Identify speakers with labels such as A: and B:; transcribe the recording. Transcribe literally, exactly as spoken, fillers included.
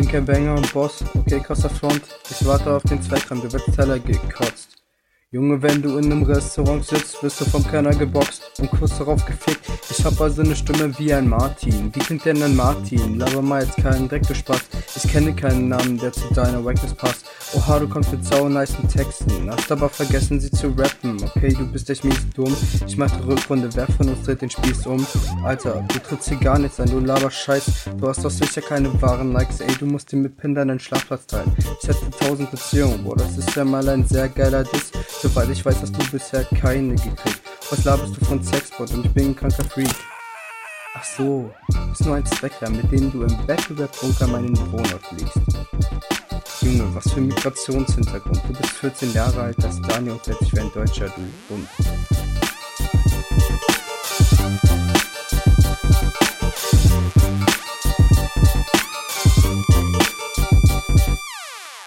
A: bin kein Banger und Boss, okay, krasser Front. Ich warte auf den Zweckram, du wirst Teller gekotzt. Junge, wenn du in einem Restaurant sitzt, wirst du vom Kellner geboxt und kurz darauf gefickt. Ich hab also eine Stimme wie ein Martin. Wie klingt denn ein Martin? Laber mal jetzt keinen Dreck, du Spaß. Ich kenne keinen Namen, der zu deiner Wackness passt. Oha, du kommst mit sau nicen Texten, hast aber vergessen sie zu rappen. Okay, du bist echt mies dumm. Ich mach die Rückrunde, wer von uns dreht den Spieß um? Alter, du trittst hier gar nichts ein, du laber Scheiß. Du hast doch sicher keine wahren Likes, ey, du musst dir mit Pinder deinen Schlafplatz teilen. Ich hätte tausend Beziehungen, boah, das ist ja mal ein sehr geiler Diss. Soweit ich weiß, hast du bisher keine gekriegt. Was laberst du von Sexbot und ich bin ein kranker Freak. Ach so, du bist nur ein Zweckler, mit dem du im Wettbewerbsbunker meinen Wohnort liegst. Junge, was für ein Migrationshintergrund. Du bist vierzehn Jahre alt, das Daniel und plötzlich wie ein Deutscher, du dumm.